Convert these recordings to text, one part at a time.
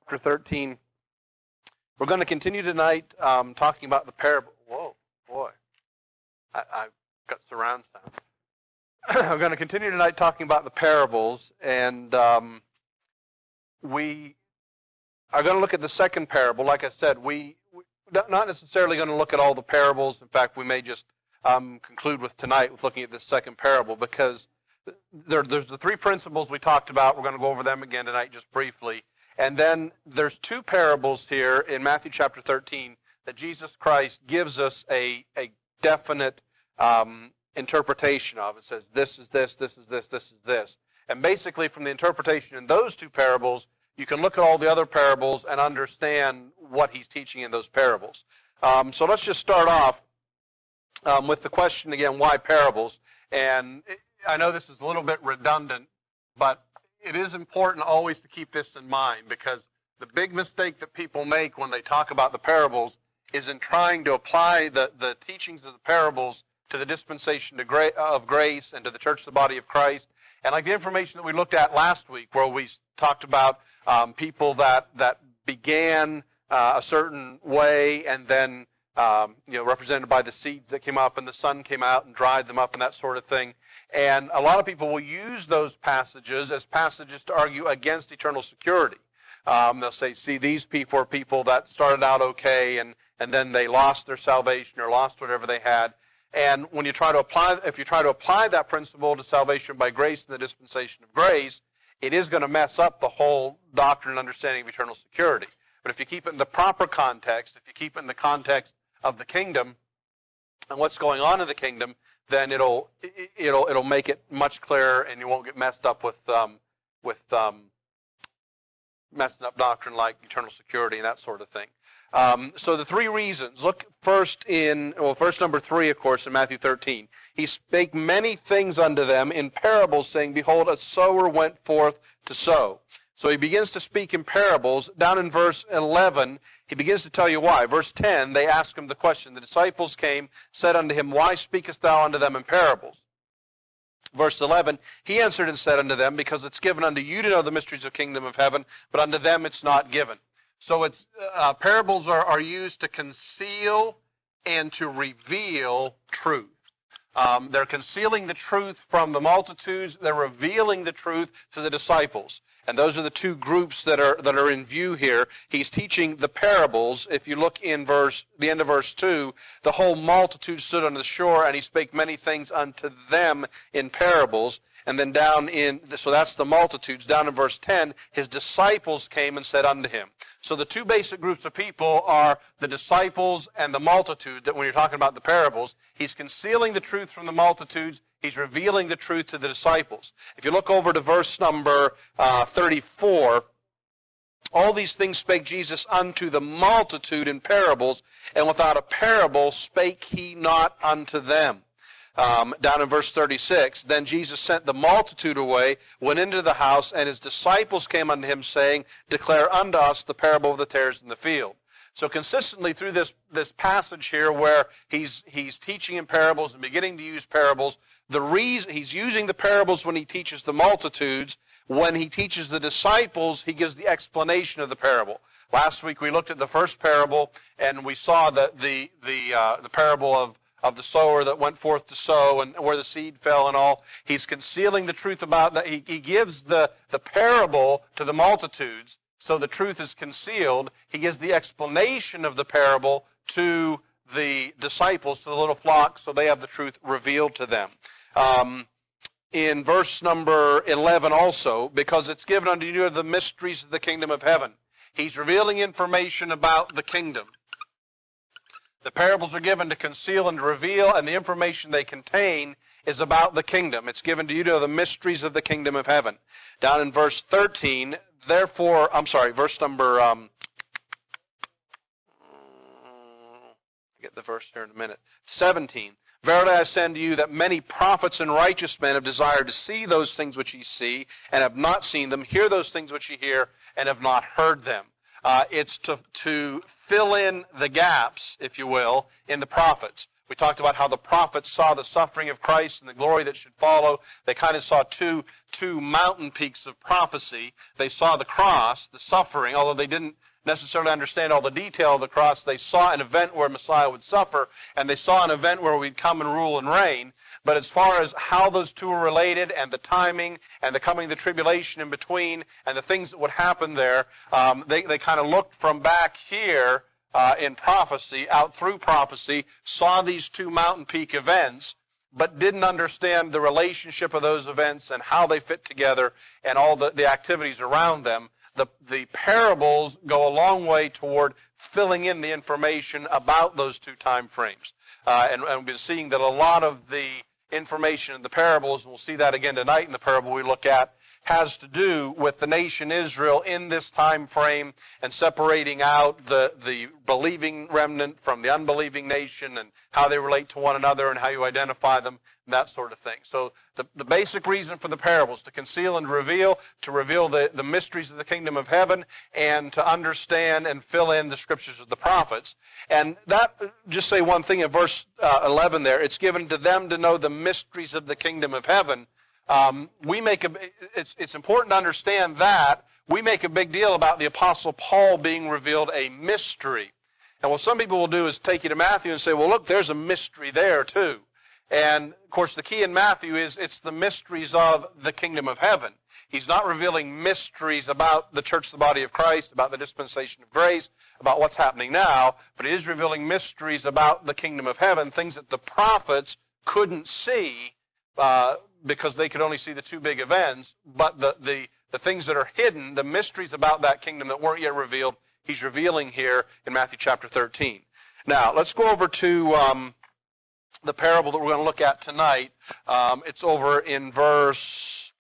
chapter 13. We're going to continue tonight talking about the parable. Whoa, boy. I've got surround sound. We're going to continue tonight talking about the parables, and we are going to look at the second parable. Like I said, we're not necessarily going to look at all the parables. In fact, we may just conclude with tonight with looking at the second parable, because there's the three principles we talked about. We're going to go over them again tonight just briefly. And then there's two parables here in Matthew chapter 13 that Jesus Christ gives us a definite interpretation of. It says, this is this, this is this, this is this. And basically from the interpretation in those two parables, you can look at all the other parables and understand what he's teaching in those parables. So let's just start off with the question again, why parables? And I know this is a little bit redundant, but it is important always to keep this in mind, because the big mistake that people make when they talk about the parables is in trying to apply the teachings of the parables to the dispensation of grace and to the church, the body of Christ. And like the information that we looked at last week, where we talked about people that began a certain way and then represented by the seeds that came up and the sun came out and dried them up and that sort of thing. And a lot of people will use those passages as passages to argue against eternal security. They'll say, see, these people are people that started out okay and then they lost their salvation or lost whatever they had. And when you try to apply that principle to salvation by grace and the dispensation of grace, it is going to mess up the whole doctrine and understanding of eternal security. But if you keep it in the proper context, if you keep it in the context of the kingdom and what's going on in the kingdom, then it'll make it much clearer, and you won't get messed up with messing up doctrine like eternal security and that sort of thing. So the three reasons. Look verse number 3, of course, in Matthew 13. He spake many things unto them in parables, saying, Behold, a sower went forth to sow. So he begins to speak in parables. Down in verse 11, he begins to tell you why. Verse 10, they ask him the question. The disciples came, said unto him, Why speakest thou unto them in parables? Verse 11, he answered and said unto them, Because it's given unto you to know the mysteries of the kingdom of heaven, but unto them it's not given. So it's parables are used to conceal and to reveal truth. They're concealing the truth from the multitudes. They're revealing the truth to the disciples. And those are the two groups that are in view here. He's teaching the parables. If you look in the end of verse 2, the whole multitude stood on the shore, and he spake many things unto them in parables. And then so that's the multitudes. Down in verse 10, his disciples came and said unto him. So the two basic groups of people are the disciples and the multitude, that when you're talking about the parables, he's concealing the truth from the multitudes. He's revealing the truth to the disciples. If you look over to verse number 34, all these things spake Jesus unto the multitude in parables, and without a parable spake he not unto them. Down in verse 36, then Jesus sent the multitude away, went into the house, and his disciples came unto him, saying, Declare unto us the parable of the tares in the field. So consistently through this passage here, where he's teaching in parables and beginning to use parables, the reason he's using the parables when he teaches the multitudes. When he teaches the disciples, he gives the explanation of the parable. Last week we looked at the first parable, and we saw the parable of the sower that went forth to sow and where the seed fell and all. He's concealing the truth about that. He gives the parable to the multitudes, so the truth is concealed. He gives the explanation of the parable to the disciples, to the little flock, so they have the truth revealed to them. In verse number 11 also, because it's given unto you the mysteries of the kingdom of heaven. He's revealing information about the kingdom. The parables are given to conceal and to reveal, and the information they contain is about the kingdom. It's given to you to know the mysteries of the kingdom of heaven. Down in verse 13, verse number, I'll get the verse here in a minute. 17, Verily I say unto you that many prophets and righteous men have desired to see those things which ye see, and have not seen them, hear those things which ye hear, and have not heard them. It's to fill in the gaps, if you will, in the prophets. We talked about how the prophets saw the suffering of Christ and the glory that should follow. They kind of saw two mountain peaks of prophecy. They saw the cross, the suffering, although they didn't necessarily understand all the detail of the cross. They saw an event where Messiah would suffer, and they saw an event where we'd come and rule and reign. But as far as how those two are related and the timing and the coming of the tribulation in between and the things that would happen there, they kind of looked from back here in prophecy, out through prophecy, saw these two mountain peak events, but didn't understand the relationship of those events and how they fit together and all the activities around them. The parables go a long way toward filling in the information about those two time frames. And we've been seeing that a lot of the information in the parables, and we'll see that again tonight in the parable we look at, has to do with the nation Israel in this time frame and separating out the believing remnant from the unbelieving nation and how they relate to one another and how you identify them and that sort of thing. So the basic reason for the parables, to conceal and reveal, to reveal the mysteries of the kingdom of heaven, and to understand and fill in the scriptures of the prophets. And that, just say one thing in verse 11 there, it's given to them to know the mysteries of the kingdom of heaven. It's important to understand that we make a big deal about the Apostle Paul being revealed a mystery. And what some people will do is take you to Matthew and say, well, look, there's a mystery there too. And, of course, the key in Matthew is it's the mysteries of the kingdom of heaven. He's not revealing mysteries about the church, the body of Christ, about the dispensation of grace, about what's happening now, but he is revealing mysteries about the kingdom of heaven, things that the prophets couldn't see because they could only see the two big events, but the things that are hidden, the mysteries about that kingdom that weren't yet revealed, he's revealing here in Matthew chapter 13. Now, let's go over to the parable that we're going to look at tonight. It's over in verse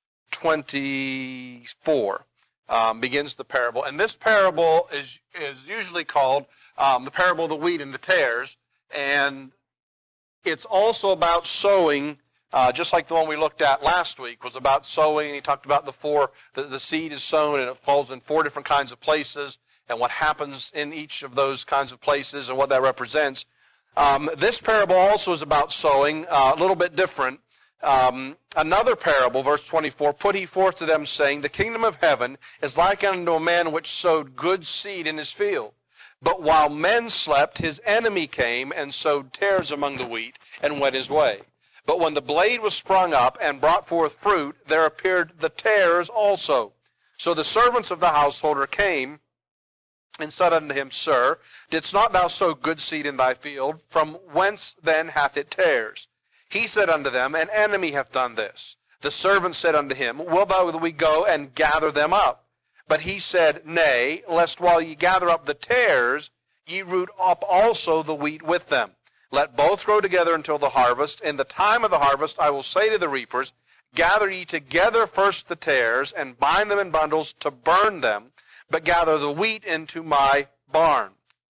24, begins the parable. And this parable is usually called the parable of the wheat and the tares, and it's also about sowing. Just like the one we looked at last week was about sowing, and he talked about the seed is sown and it falls in 4 different kinds of places and what happens in each of those kinds of places and what that represents. This parable also is about sowing, a little bit different. Another parable, verse 24, put he forth to them, saying, the kingdom of heaven is like unto a man which sowed good seed in his field. But while men slept, his enemy came and sowed tares among the wheat and went his way. But when the blade was sprung up and brought forth fruit, there appeared the tares also. So the servants of the householder came and said unto him, Sir, didst not thou sow good seed in thy field? From whence then hath it tares? He said unto them, An enemy hath done this. The servants said unto him, Wilt thou that we go and gather them up? But he said, Nay, lest while ye gather up the tares, ye root up also the wheat with them. Let both grow together until the harvest. In the time of the harvest I will say to the reapers, Gather ye together first the tares, and bind them in bundles to burn them, but gather the wheat into my barn.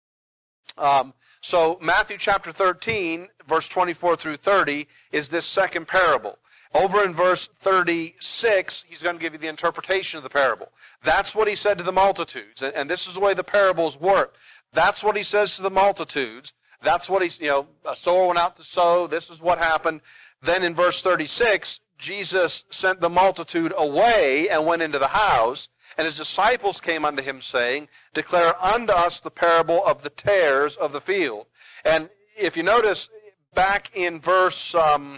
So Matthew chapter 13, verse 24 through 30, is this second parable. Over in verse 36, he's going to give you the interpretation of the parable. That's what he said to the multitudes, and this is the way the parables work. That's what he says to the multitudes. That's what a sower went out to sow. This is what happened. Then in verse 36, Jesus sent the multitude away and went into the house, and his disciples came unto him, saying, Declare unto us the parable of the tares of the field. And if you notice, back in verse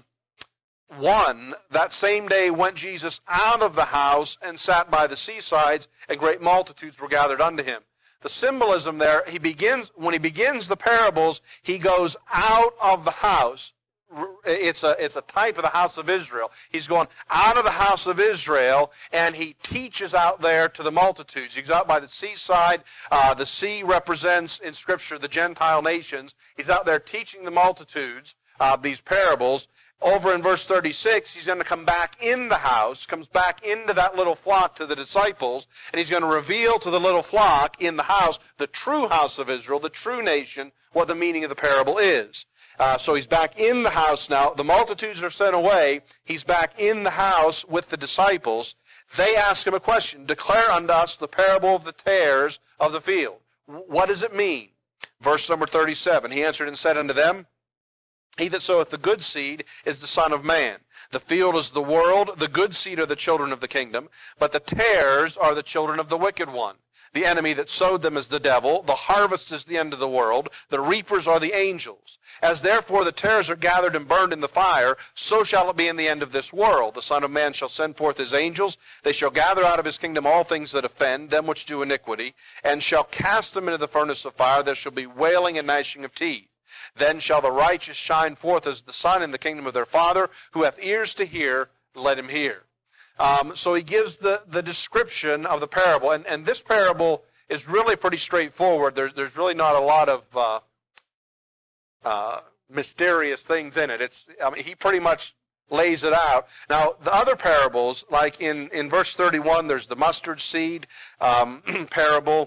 1, that same day went Jesus out of the house and sat by the seasides, and great multitudes were gathered unto him. The symbolism there, when he begins the parables, he goes out of the house. It's a type of the house of Israel. He's going out of the house of Israel, and he teaches out there to the multitudes. He's out by the seaside. The sea represents, in Scripture, the Gentile nations. He's out there teaching the multitudes these parables. Over in verse 36, he's going to come back in the house, comes back into that little flock to the disciples, and he's going to reveal to the little flock in the house, the true house of Israel, the true nation, what the meaning of the parable is. So he's back in the house now. The multitudes are sent away. He's back in the house with the disciples. They ask him a question. Declare unto us the parable of the tares of the field. What does it mean? Verse number 37. He answered and said unto them, He that soweth the good seed is the Son of Man. The field is the world, the good seed are the children of the kingdom, but the tares are the children of the wicked one. The enemy that sowed them is the devil. The harvest is the end of the world. The reapers are the angels. As therefore the tares are gathered and burned in the fire, so shall it be in the end of this world. The Son of Man shall send forth his angels. They shall gather out of his kingdom all things that offend, them which do iniquity, and shall cast them into the furnace of fire. There shall be wailing and gnashing of teeth. Then shall the righteous shine forth as the sun in the kingdom of their Father. Who hath ears to hear, let him hear. So he gives the description of the parable. And this parable is really pretty straightforward. There's really not a lot of mysterious things in it. He pretty much lays it out. Now, the other parables, like in verse 31, there's the mustard seed parable.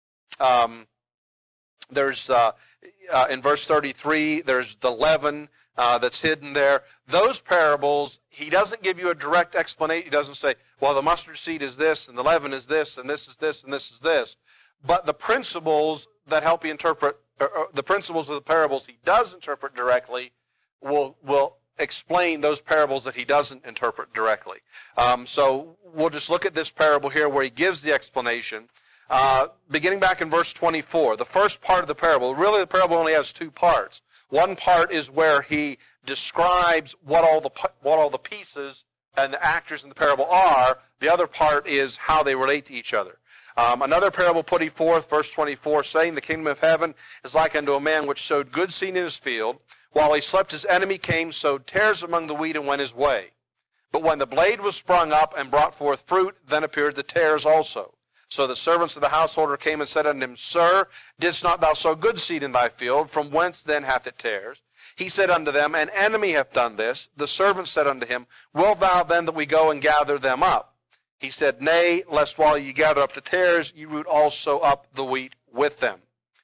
There's in verse 33, there's the leaven that's hidden there. Those parables, he doesn't give you a direct explanation. He doesn't say, well, the mustard seed is this, and the leaven is this, and this is this, and this is this. But the principles that help you interpret, or the principles of the parables he does interpret directly will explain those parables that he doesn't interpret directly. So we'll just look at this parable here where he gives the explanation. Beginning back in verse 24, the first part of the parable, really the parable only has two parts. One part is where he describes what all the pieces and the actors in the parable are. The other part is how they relate to each other. Another parable put he forth, verse 24, saying, the kingdom of heaven is like unto a man which sowed good seed in his field. While he slept, his enemy came, sowed tares among the wheat, and went his way. But when the blade was sprung up and brought forth fruit, then appeared the tares also. So the servants of the householder came and said unto him, Sir, didst not thou sow good seed in thy field? From whence then hath it tares? He said unto them, An enemy hath done this. The servants said unto him, Wilt thou then that we go and gather them up? He said, Nay, lest while ye gather up the tares, ye root also up the wheat with them.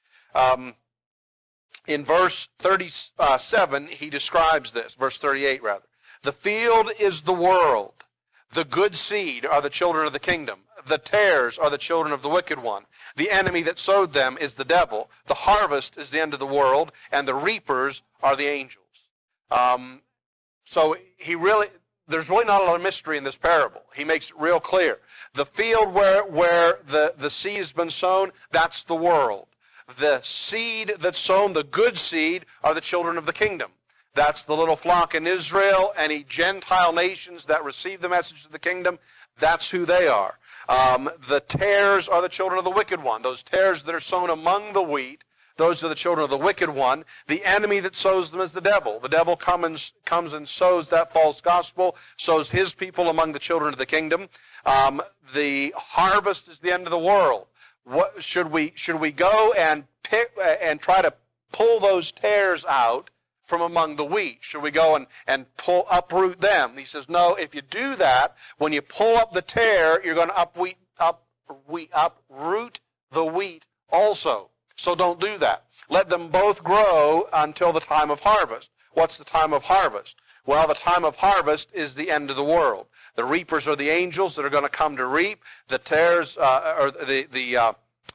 In verse 37, he describes this. Verse 38, rather. The field is the world. The good seed are the children of the kingdom. The tares are the children of the wicked one. The enemy that sowed them is the devil. The harvest is the end of the world, and the reapers are the angels. So there's really not a lot of mystery in this parable. He makes it real clear. The field where the seed has been sown, that's the world. The seed that's sown, the good seed, are the children of the kingdom. That's the little flock in Israel. Any Gentile nations that receive the message of the kingdom, that's who they are. The tares are the children of the wicked one. Those tares that are sown among the wheat, those are the children of the wicked one. The enemy that sows them is the devil. The devil comes and sows that false gospel, sows his people among the children of the kingdom. The harvest is the end of the world. What should we go and pick and try to pull those tares out from among the wheat? Should we go and uproot them? He says, no, if you do that, when you pull up the tare, you're going to uproot the wheat also. So don't do that. Let them both grow until the time of harvest. What's the time of harvest? Well, the time of harvest is the end of the world. The reapers are the angels that are going to come to reap. The tares, or the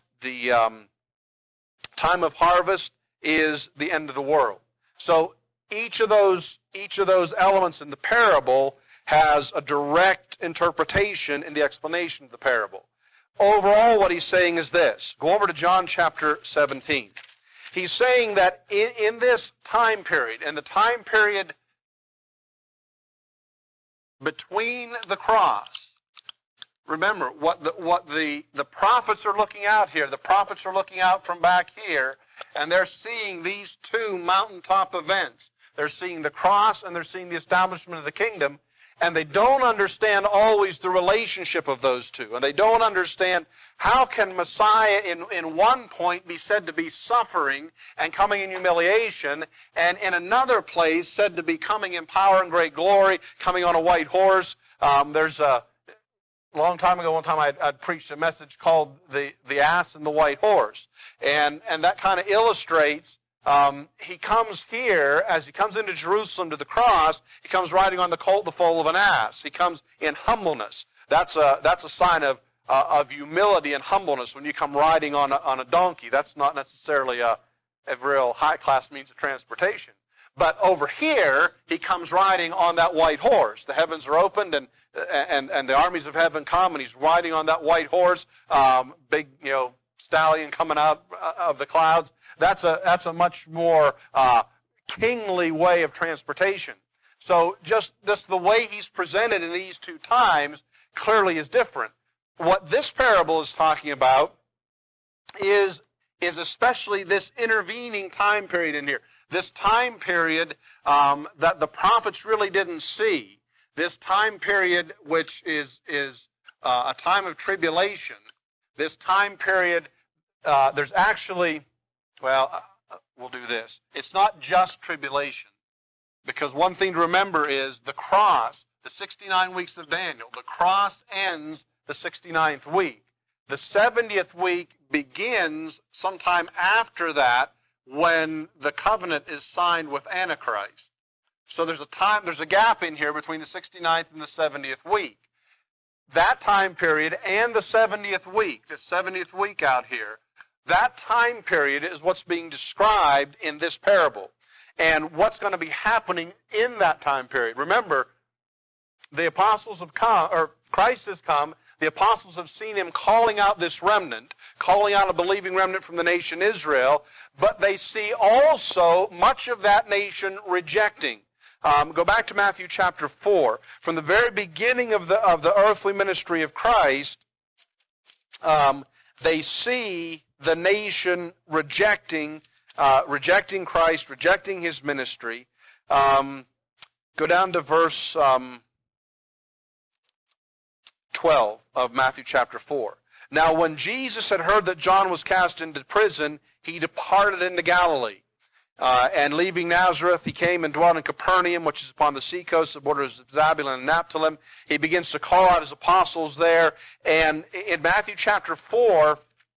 time of harvest is the end of the world. So each of those elements in the parable has a direct interpretation in the explanation of the parable. Overall, what he's saying is this. Go over to John chapter 17. He's saying that in this time period, in the time period between the cross, remember what the prophets are looking out here. The prophets are looking out from back here, and they're seeing these two mountaintop events. They're seeing the cross and they're seeing the establishment of the kingdom, and they don't understand always the relationship of those two. And they don't understand how can Messiah in one point be said to be suffering and coming in humiliation, and in another place said to be coming in power and great glory, coming on a white horse. There's a long time ago, one time I'd preached a message called the ass and the white horse. And that kind of illustrates, he comes here, as he comes into Jerusalem to the cross, he comes riding on the colt, the foal of an ass. He comes in humbleness. That's a sign of humility and humbleness when you come riding on a donkey. That's not necessarily a real high-class means of transportation. But over here, he comes riding on that white horse. The heavens are opened, and the armies of heaven come, and he's riding on that white horse, big, stallion coming out of the clouds. That's a much more kingly way of transportation. So just the way he's presented in these two times clearly is different. What this parable is talking about is especially this intervening time period in here. This time period that the prophets really didn't see. This time period which is a time of tribulation. This time period, there's actually, we'll do this. It's not just tribulation. Because one thing to remember is the cross, the 69 weeks of Daniel, the cross ends the 69th week. The 70th week begins sometime after that when the covenant is signed with Antichrist. So there's a gap in here between the 69th and the 70th week. That time period and the 70th week, the 70th week out here, that time period is what's being described in this parable. And what's going to be happening in that time period. Remember, the apostles have come, or Christ has come, the apostles have seen him calling out this remnant, calling out a believing remnant from the nation Israel, but they see also much of that nation rejecting. Go back to Matthew chapter 4. From the very beginning of the earthly ministry of Christ, they see the nation rejecting Christ, rejecting his ministry. Go down to verse 12 of Matthew chapter 4. Now when Jesus had heard that John was cast into prison, he departed into Galilee. And leaving Nazareth, he came and dwelt in Capernaum, which is upon the seacoast, the borders of Zebulun and Naphtali. He begins to call out his apostles there. And in Matthew chapter 4,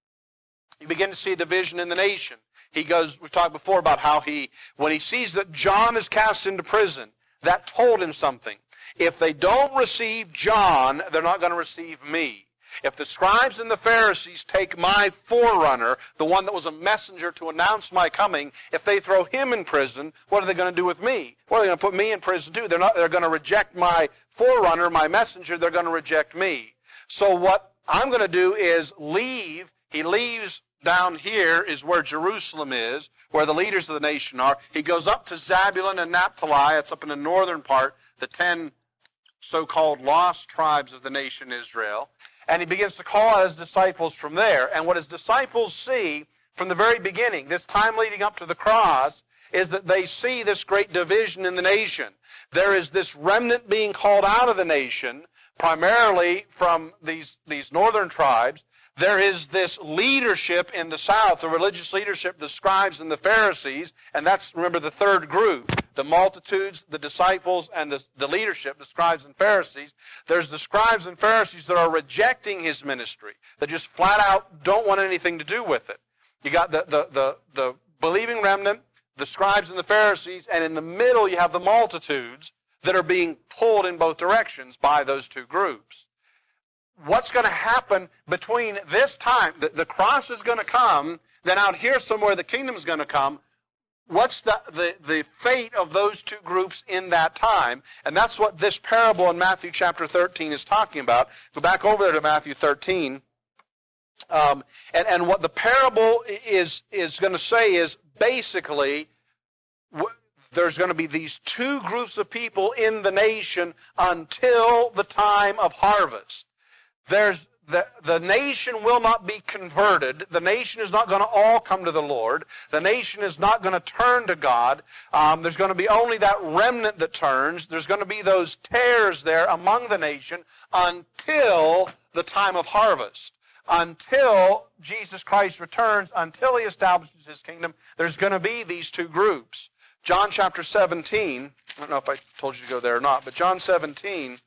you begin to see a division in the nation. We've talked before about how when he sees that John is cast into prison, that told him something. If they don't receive John, they're not going to receive me. If the scribes and the Pharisees take my forerunner, the one that was a messenger to announce my coming, if they throw him in prison, what are they going to do with me? Well, they're going to put me in prison too. They're going to reject my forerunner, my messenger. They're going to reject me. So what I'm going to do is leave. He leaves down here is where Jerusalem is, where the leaders of the nation are. He goes up to Zebulun and Naphtali. It's up in the northern part, the 10 so-called lost tribes of the nation Israel. And he begins to call out his disciples from there. And what his disciples see from the very beginning, this time leading up to the cross, is that they see this great division in the nation. There is this remnant being called out of the nation, primarily from these northern tribes. There is this leadership in the south, the religious leadership, the scribes and the Pharisees, and that's, remember, the third group. The multitudes, the disciples, and the leadership, the scribes and Pharisees. There's the scribes and Pharisees that are rejecting his ministry, that just flat out don't want anything to do with it. You got the believing remnant, the scribes and the Pharisees, and in the middle you have the multitudes that are being pulled in both directions by those two groups. What's going to happen between this time, the cross is going to come, then out here somewhere the kingdom is going to come. What's the fate of those two groups in that time? And that's what this parable in Matthew chapter 13 is talking about. Go back over there to Matthew 13. And what the parable is going to say is basically there's going to be these two groups of people in the nation until the time of harvest. The nation will not be converted. The nation is not going to all come to the Lord. The nation is not going to turn to God. There's going to be only that remnant that turns. There's going to be those tares there among the nation until the time of harvest. Until Jesus Christ returns, until he establishes his kingdom, there's going to be these two groups. John chapter 17, I don't know if I told you to go there or not, but John 17,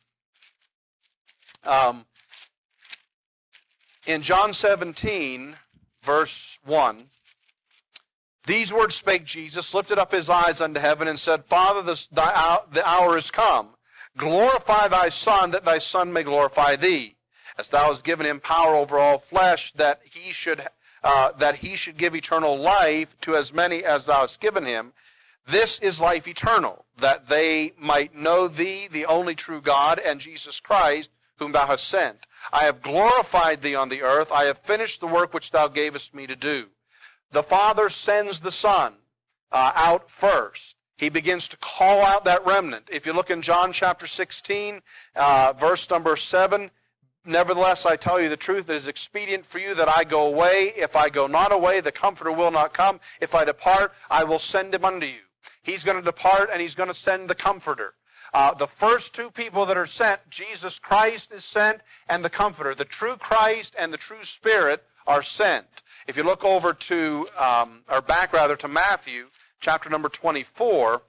in John 17, verse 1, these words spake Jesus, lifted up his eyes unto heaven, and said, Father, the hour is come. Glorify thy Son, that thy Son may glorify thee. As thou hast given him power over all flesh, that he should give eternal life to as many as thou hast given him. This is life eternal, that they might know thee, the only true God, and Jesus Christ, whom thou hast sent. I have glorified thee on the earth. I have finished the work which thou gavest me to do. The Father sends the Son out first. He begins to call out that remnant. If you look in John chapter 16, verse number 7, nevertheless, I tell you the truth, it is expedient for you that I go away. If I go not away, the Comforter will not come. If I depart, I will send him unto you. He's going to depart, and he's going to send the Comforter. The first two people that are sent, Jesus Christ is sent, and the Comforter. The true Christ and the true Spirit are sent. If you look over to, or back rather, to Matthew, chapter number 24,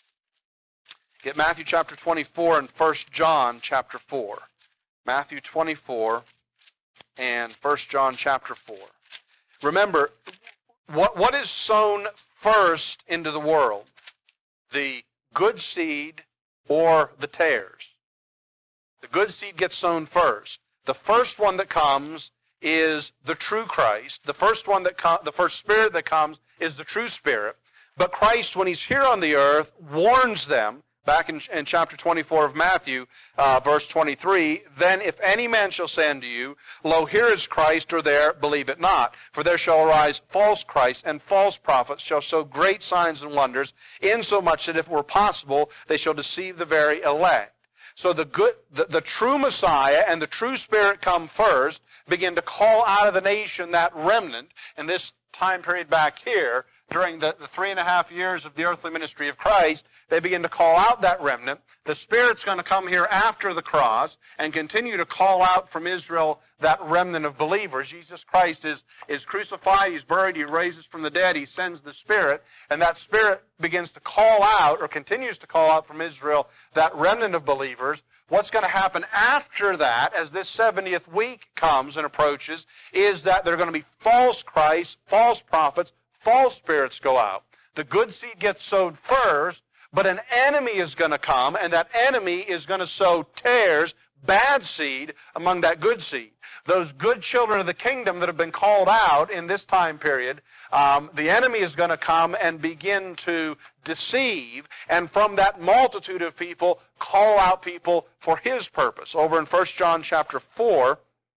get Matthew chapter 24 and 1 John chapter 4. Matthew 24 and 1 John chapter 4. Remember, what is sown first into the world? The good seed or the tares? The good seed gets sown first. The first one that comes is the true Christ. The first Spirit that comes is the true Spirit. But Christ, when he's here on the earth, warns them, back in chapter 24 of Matthew, verse 23, then if any man shall say unto you, lo, here is Christ, or there, believe it not. For there shall arise false Christs, and false prophets shall show great signs and wonders, insomuch that if it were possible, they shall deceive the very elect. So the true Messiah and the true Spirit come first, begin to call out of the nation that remnant in this time period back here. During the 3.5 years of the earthly ministry of Christ, they begin to call out that remnant. The Spirit's going to come here after the cross and continue to call out from Israel that remnant of believers. Jesus Christ is crucified, he's buried, he raises from the dead, he sends the Spirit, and that Spirit begins to call out, or continues to call out from Israel, that remnant of believers. What's going to happen after that, as this 70th week comes and approaches, is that there are going to be false Christs, false prophets, false spirits go out. The good seed gets sowed first, but an enemy is going to come, and that enemy is going to sow tares, bad seed, among that good seed. Those good children of the kingdom that have been called out in this time period, the enemy is going to come and begin to deceive, and from that multitude of people, call out people for his purpose. Over in 1 John chapter 4,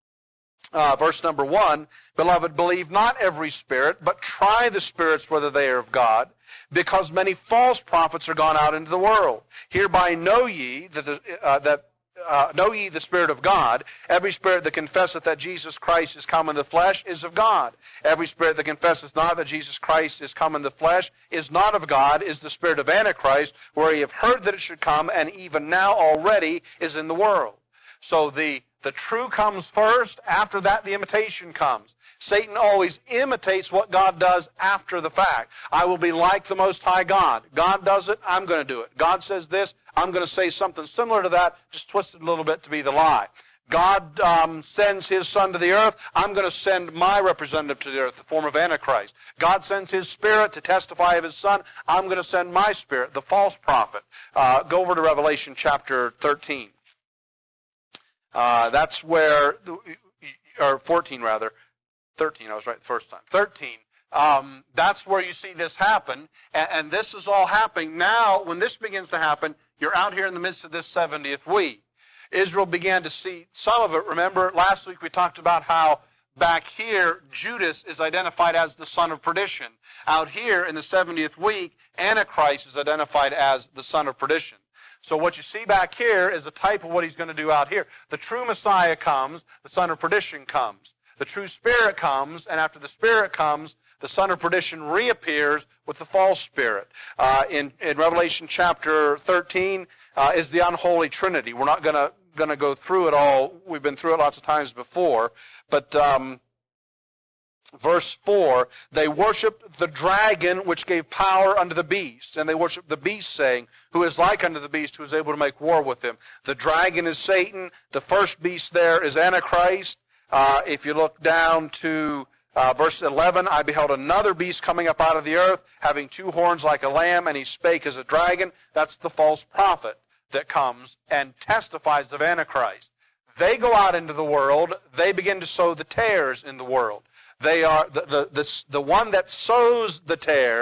verse number 1, beloved, believe not every spirit, but try the spirits whether they are of God, because many false prophets are gone out into the world. Hereby know ye know ye the Spirit of God. Every spirit that confesseth that Jesus Christ is come in the flesh is of God. Every spirit that confesseth not that Jesus Christ is come in the flesh is not of God, is the spirit of Antichrist, where ye have heard that it should come, and even now already is in the world. So the true comes first. After that, the imitation comes. Satan always imitates what God does after the fact. I will be like the Most High God. God does it, I'm going to do it. God says this, I'm going to say something similar to that, just twisted a little bit to be the lie. God sends his Son to the earth, I'm going to send my representative to the earth, the form of Antichrist. God sends his Spirit to testify of his Son, I'm going to send my Spirit, the false prophet. Go over to Revelation chapter 13. That's where, or 14 rather, 13, I was right the first time. 13, that's where you see this happen, and this is all happening. Now, when this begins to happen, you're out here in the midst of this 70th week. Israel began to see some of it. Remember, last week we talked about how back here, Judas is identified as the son of perdition. Out here in the 70th week, Antichrist is identified as the son of perdition. So what you see back here is a type of what he's going to do out here. The true Messiah comes, the son of perdition comes. The true Spirit comes, and after the Spirit comes, the son of perdition reappears with the false spirit. In Revelation chapter 13 is the unholy trinity. We're not going to go through it all. We've been through it lots of times before. But verse 4, they worshiped the dragon which gave power unto the beast, and they worshiped the beast, saying, who is like unto the beast, who is able to make war with him. The dragon is Satan. The first beast there is Antichrist. If you look down to verse 11, I beheld another beast coming up out of the earth, having 2 horns like a lamb, and he spake as a dragon. That's the false prophet that comes and testifies of Antichrist. They go out into the world. They begin to sow the tares in the world. They are the one that sows the tares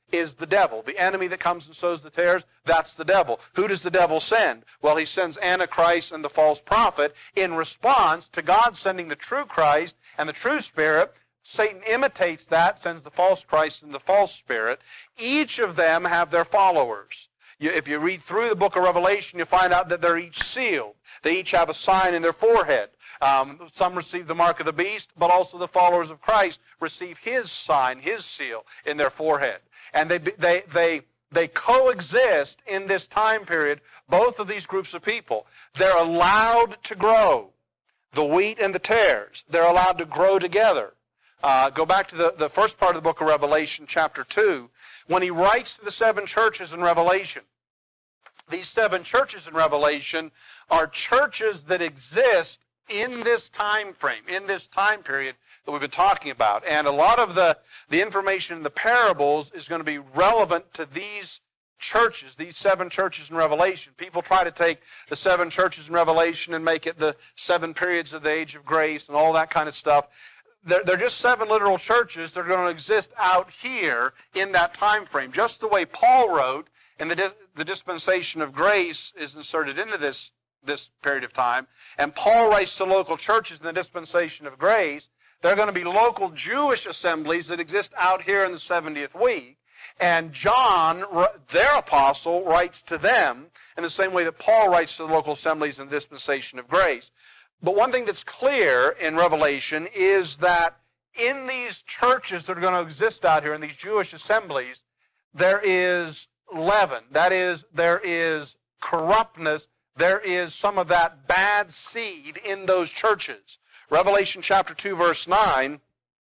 is the devil. The enemy that comes and sows the tares, that's the devil. Who does the devil send? Well, he sends Antichrist and the false prophet in response to God sending the true Christ and the true Spirit. Satan imitates that, sends the false Christ and the false Spirit. Each of them have their followers. If you read through the book of Revelation, you find out that they're each sealed. They each have a sign in their forehead. Some receive the mark of the beast, but also the followers of Christ receive his sign, his seal in their forehead. And they coexist in this time period, both of these groups of people. They're allowed to grow, the wheat and the tares. They're allowed to grow together. Go back to the first part of the book of Revelation, chapter 2, when he writes to the 7 churches in Revelation. These 7 churches in Revelation are churches that exist in this time frame, in this time period that we've been talking about. And a lot of the information in the parables is going to be relevant to these churches, these 7 churches in Revelation. People try to take the 7 churches in Revelation and make it the 7 periods of the age of grace and all that kind of stuff. They're just 7 literal churches that are going to exist out here in that time frame. Just the way Paul wrote, and the dispensation of grace is inserted into this period of time, and Paul writes to local churches in the dispensation of grace. They're going to be local Jewish assemblies that exist out here in the 70th week, and John, their apostle, writes to them in the same way that Paul writes to the local assemblies in the dispensation of grace. But one thing that's clear in Revelation is that in these churches that are going to exist out here, in these Jewish assemblies, there is leaven. That is, there is corruptness. There is some of that bad seed in those churches. Revelation chapter 2, verse 9,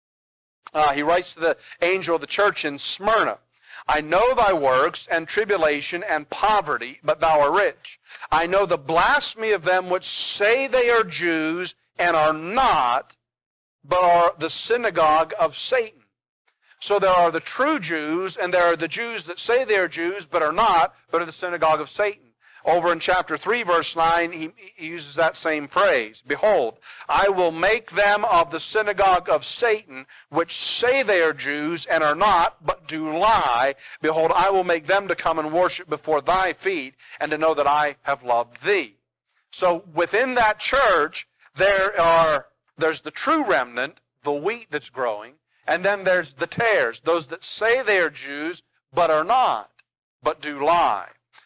he writes to the angel of the church in Smyrna, I know thy works and tribulation and poverty, but thou art rich. I know the blasphemy of them which say they are Jews and are not, but are the synagogue of Satan. So there are the true Jews, and there are the Jews that say they are Jews, but are not, but are the synagogue of Satan. Over in chapter 3, verse 9, he uses that same phrase. Behold, I will make them of the synagogue of Satan, which say they are Jews and are not, but do lie. Behold, I will make them to come and worship before thy feet, and to know that I have loved thee. So within that church, there's the true remnant, the wheat that's growing, and then there's the tares, those that say they are Jews, but are not, but do lie.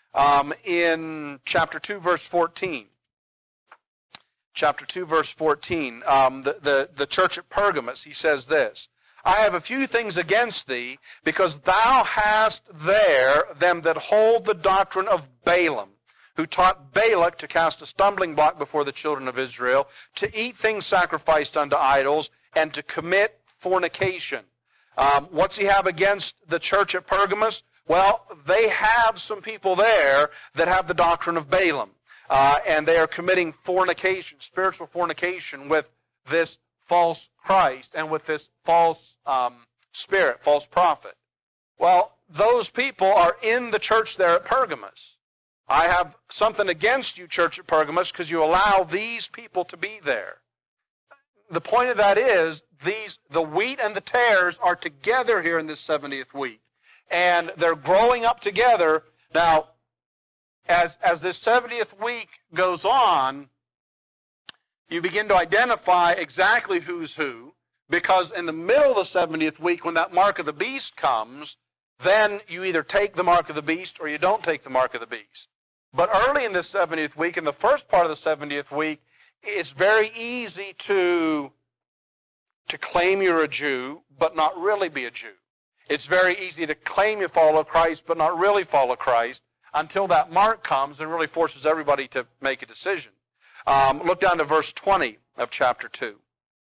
In chapter 2, verse 14, the church at Pergamos, he says this, I have a few things against thee, because thou hast there them that hold the doctrine of Balaam, who taught Balak to cast a stumbling block before the children of Israel, to eat things sacrificed unto idols, and to commit fornication. What's he have against the church at Pergamos? Well, they have some people there that have the doctrine of Balaam, and they are committing fornication, spiritual fornication, with this false Christ and with this false spirit, false prophet. Well, those people are in the church there at Pergamos. I have something against you, church at Pergamos, because you allow these people to be there. The point of that is, the wheat and the tares are together here in this 70th week. And they're growing up together. Now, as this 70th week goes on, you begin to identify exactly who's who, because in the middle of the 70th week, when that mark of the beast comes, then you either take the mark of the beast or you don't take the mark of the beast. But early in this 70th week, in the first part of the 70th week, it's very easy to claim you're a Jew, but not really be a Jew. It's very easy to claim you follow Christ, but not really follow Christ, until that mark comes and really forces everybody to make a decision. Look down to verse 20 of chapter 2.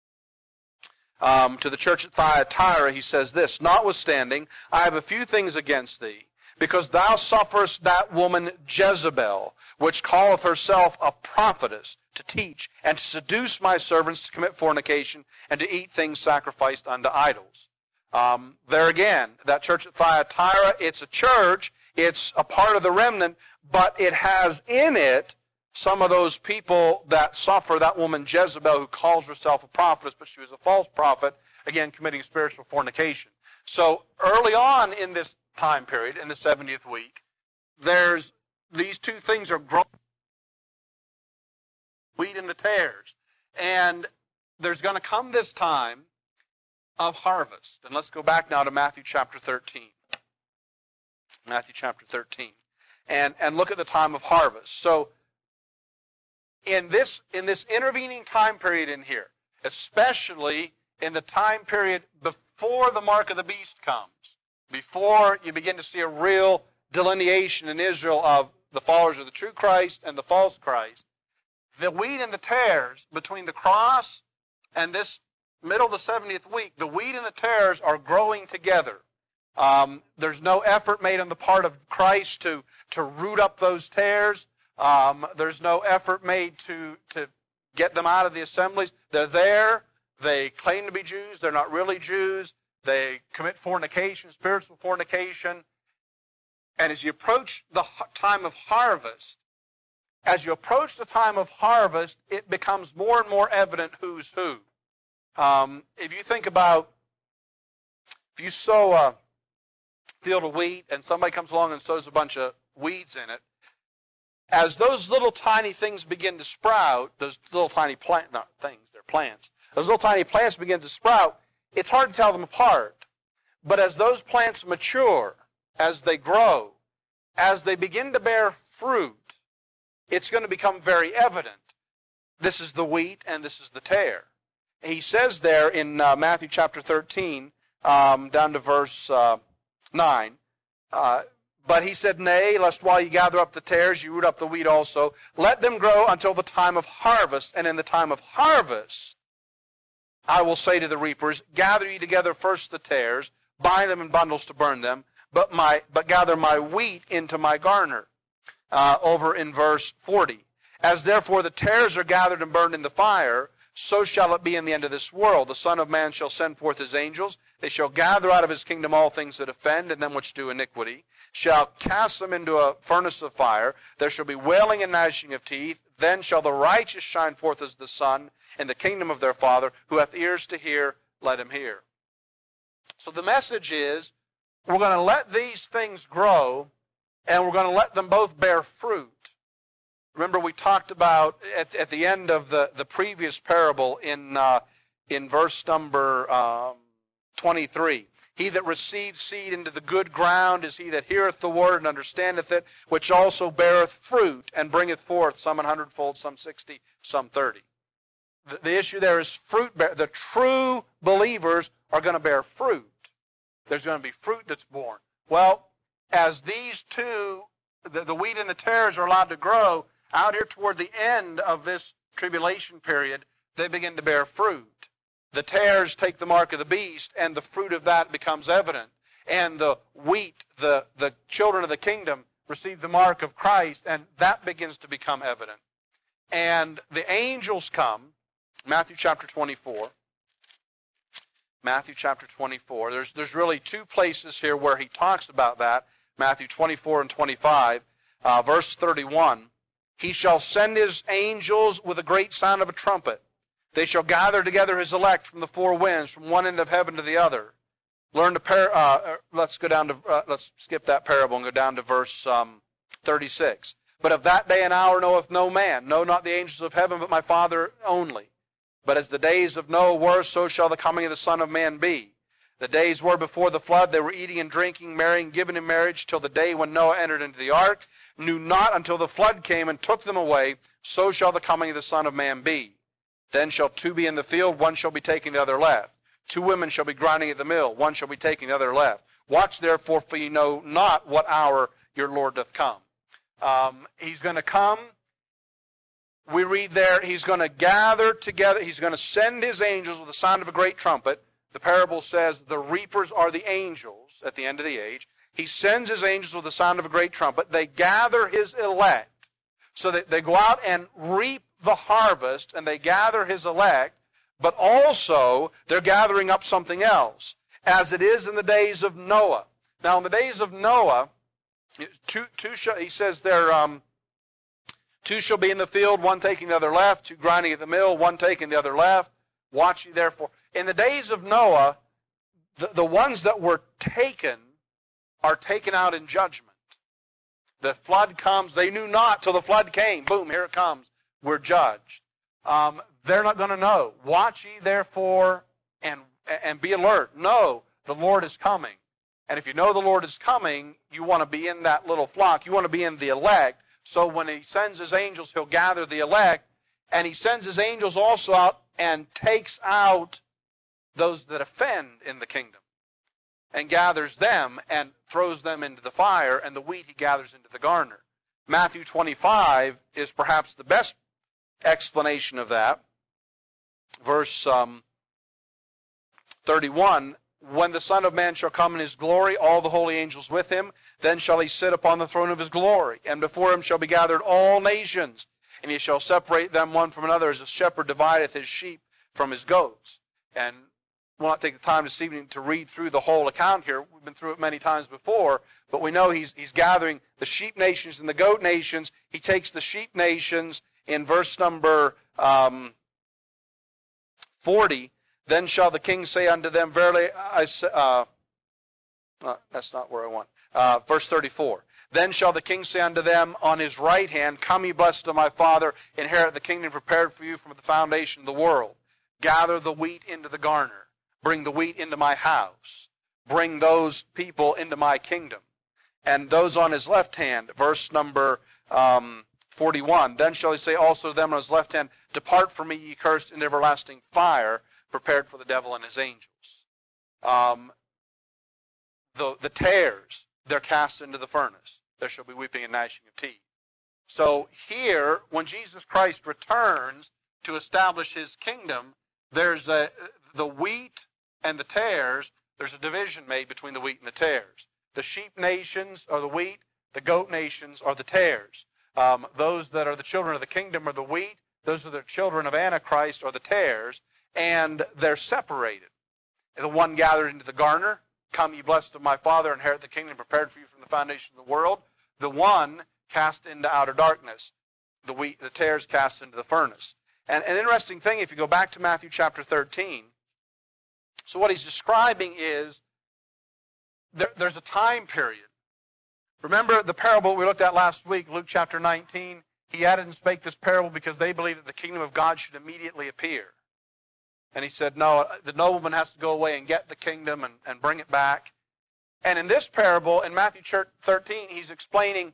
To the church at Thyatira, he says this, Notwithstanding, I have a few things against thee, because thou sufferest that woman Jezebel, which calleth herself a prophetess, to teach, and to seduce my servants to commit fornication, and to eat things sacrificed unto idols. There again, that church at Thyatira, it's a church, it's a part of the remnant, but it has in it some of those people that suffer, that woman Jezebel, who calls herself a prophetess, but she was a false prophet, again committing spiritual fornication. So early on in this time period, in the 70th week, there's these two things are growing, wheat and the tares. And there's going to come this time of harvest. And let's go back now to Matthew chapter 13. Matthew chapter 13. And look at the time of harvest. So in this intervening time period in here, especially in the time period before the mark of the beast comes, before you begin to see a real delineation in Israel of the followers of the true Christ and the false Christ, the wheat and the tares between the cross and this middle of the 70th week, the wheat and the tares are growing together. There's no effort made on the part of Christ to root up those tares. There's no effort made to get them out of the assemblies. They're there. They claim to be Jews. They're not really Jews. They commit fornication, spiritual fornication. And as you approach the time of harvest, it becomes more and more evident who's who. If you think about, if you sow a field of wheat and somebody comes along and sows a bunch of weeds in it, as those little tiny things begin to sprout, those little tiny plants, those little tiny plants begin to sprout, it's hard to tell them apart. But as those plants mature, as they grow, as they begin to bear fruit, it's going to become very evident. This is the wheat and this is the tare. He says there in Matthew chapter 13, down to verse 9, but he said, Nay, lest while you gather up the tares, you root up the wheat also. Let them grow until the time of harvest. And in the time of harvest, I will say to the reapers, gather ye together first the tares, bind them in bundles to burn them, but gather my wheat into my garner. Over in verse 40. As therefore the tares are gathered and burned in the fire, so shall it be in the end of this world. The Son of Man shall send forth his angels. They shall gather out of his kingdom all things that offend, and them which do iniquity, shall cast them into a furnace of fire. There shall be wailing and gnashing of teeth. Then shall the righteous shine forth as the sun in the kingdom of their Father. Who hath ears to hear, let him hear. So the message is, we're going to let these things grow, and we're going to let them both bear fruit. Remember, we talked about at the end of the previous parable in verse number 23. He that receives seed into the good ground is he that heareth the word and understandeth it, which also beareth fruit and bringeth forth some 100-fold, some 60, some 30. The issue there is fruit. The true believers are going to bear fruit. There's going to be fruit that's born. Well, as these two, the wheat and the tares, are allowed to grow, out here toward the end of this tribulation period, they begin to bear fruit. The tares take the mark of the beast, and the fruit of that becomes evident. And the wheat, the children of the kingdom, receive the mark of Christ, and that begins to become evident. And the angels come, Matthew chapter 24. Matthew chapter 24. There's really two places here where he talks about that. Matthew 24 and 25. Verse 31. He shall send his angels with a great sound of a trumpet. They shall gather together his elect from the four winds, from one end of heaven to the other. Let's skip that parable and go down to verse 36. But of that day and hour knoweth no man, no, not the angels of heaven, but my Father only. But as the days of Noah were, so shall the coming of the Son of Man be. The days were before the flood, they were eating and drinking, marrying, giving in marriage, till the day when Noah entered into the ark, knew not until the flood came and took them away, so shall the coming of the Son of Man be. Then shall two be in the field, one shall be taking the other left. Two women shall be grinding at the mill, one shall be taking the other left. Watch therefore, for ye know not what hour your Lord doth come. He's going to come. We read there, he's going to gather together, he's going to send his angels with the sound of a great trumpet. The parable says the reapers are the angels at the end of the age. He sends his angels with the sound of a great trumpet. They gather his elect. So that they go out and reap the harvest, and they gather his elect, but also they're gathering up something else, as it is in the days of Noah. Now, in the days of Noah, he says there, two shall be in the field, one taking the other left, two grinding at the mill, one taking the other left. Watch ye therefore. In the days of Noah, the ones that were taken are taken out in judgment. The flood comes. They knew not till the flood came. Boom, here it comes. We're judged. They're not going to know. Watch ye therefore and be alert. Know the Lord is coming. And if you know the Lord is coming, you want to be in that little flock. You want to be in the elect. So when he sends his angels, he'll gather the elect. And he sends his angels also out and takes out those that offend in the kingdom, and gathers them and throws them into the fire, and the wheat he gathers into the garner. Matthew 25 is perhaps the best explanation of that. Verse 31, when the Son of Man shall come in his glory, all the holy angels with him, then shall he sit upon the throne of his glory, and before him shall be gathered all nations, and he shall separate them one from another, as a shepherd divideth his sheep from his goats. And we'll not take the time this evening to read through the whole account here. We've been through it many times before, but we know he's gathering the sheep nations and the goat nations. He takes the sheep nations in verse number 40. Then shall the king say unto them, verily I say, that's not where I want. Verse 34. Then shall the king say unto them on his right hand, come ye blessed of my Father, inherit the kingdom prepared for you from the foundation of the world. Gather the wheat into the garner. Bring the wheat into my house. Bring those people into my kingdom. And those on his left hand, verse number 41. Then shall he say also to them on his left hand, depart from me, ye cursed, into everlasting fire, prepared for the devil and his angels. The tares, they're cast into the furnace. There shall be weeping and gnashing of teeth. So here, when Jesus Christ returns to establish his kingdom, there's the wheat and the tares. There's a division made between the wheat and the tares. The sheep nations are the wheat. The goat nations are the tares. Those that are the children of the kingdom are the wheat. Those are the children of Antichrist are the tares. And they're separated. The one gathered into the garner. Come ye blessed of my Father, inherit the kingdom prepared for you from the foundation of the world. The one cast into outer darkness. The tares cast into the furnace. And an interesting thing, if you go back to Matthew chapter 13, so what he's describing is there's a time period. Remember the parable we looked at last week, Luke chapter 19? He added and spake this parable because they believed that the kingdom of God should immediately appear. And he said, no, the nobleman has to go away and get the kingdom and bring it back. And in this parable, in Matthew 13, he's explaining,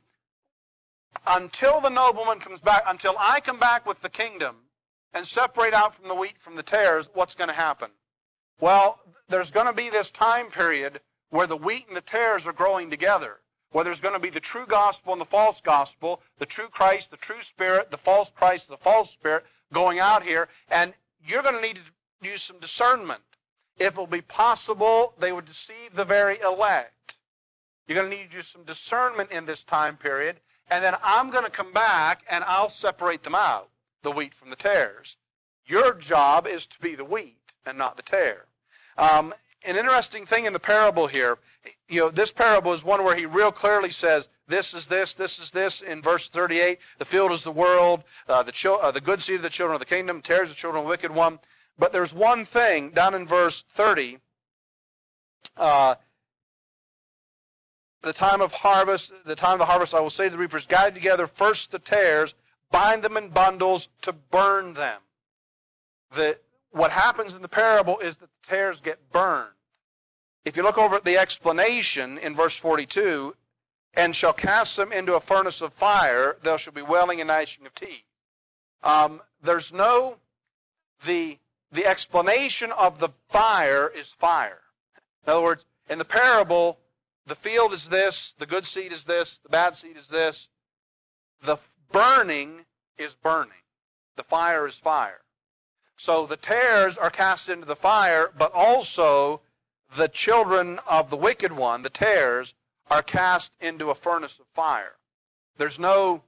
until the nobleman comes back, until I come back with the kingdom and separate out from the wheat from the tares, what's going to happen? Well, there's going to be this time period where the wheat and the tares are growing together, where there's going to be the true gospel and the false gospel, the true Christ, the true Spirit, the false Christ, the false Spirit going out here, and you're going to need to use some discernment. If it will be possible, they would deceive the very elect. You're going to need to do some discernment in this time period, and then I'm going to come back and I'll separate them out, the wheat from the tares. Your job is to be the wheat and not the tare. An interesting thing in the parable here, this parable is one where he real clearly says, this is this, in verse 38. The field is the world, the good seed of the children of the kingdom, tares the children of the wicked one. But there's one thing down in verse 30, the time of the harvest I will say to the reapers, gather together first the tares, bind them in bundles to burn them. What happens in the parable is that the tares get burned. If you look over at the explanation in verse 42, and shall cast them into a furnace of fire, there shall be wailing and gnashing of teeth. There's no, the explanation of the fire is fire. In other words, in the parable, the field is this, the good seed is this, the bad seed is this. The burning is burning. The fire is fire. So the tares are cast into the fire, but also the children of the wicked one, the tares, are cast into a furnace of fire. This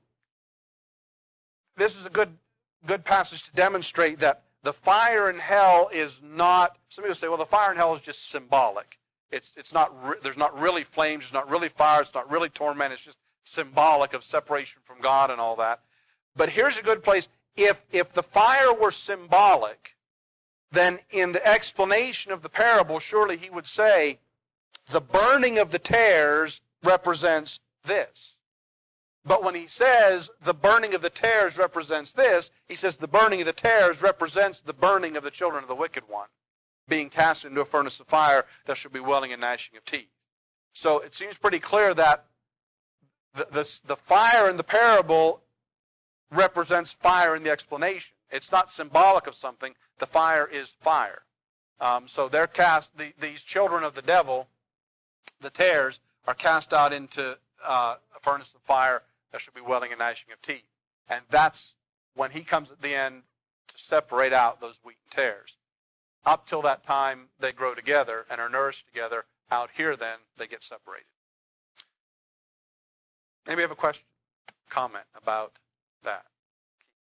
is a good passage to demonstrate that the fire in hell is not, some people say, well, the fire in hell is just symbolic. It's not, there's not really flames, there's not really fire, it's not really torment, it's just symbolic of separation from God and all that. But here's a good place. If the fire were symbolic, then in the explanation of the parable, surely he would say, The burning of the tares represents this. But when he says the burning of the tares represents this, he says the burning of the tares represents the burning of the children of the wicked one, being cast into a furnace of fire that shall be wailing and gnashing of teeth. So it seems pretty clear that the fire in the parable represents fire in the explanation. It's not symbolic of something. The fire is fire. So they're cast, these children of the devil, the tares, are cast out into a furnace of fire that should be wailing and gnashing of teeth. And that's when he comes at the end to separate out those wheat and tares. Up till that time, they grow together and are nourished together. Out here, then, they get separated. Anybody have a question, comment about that?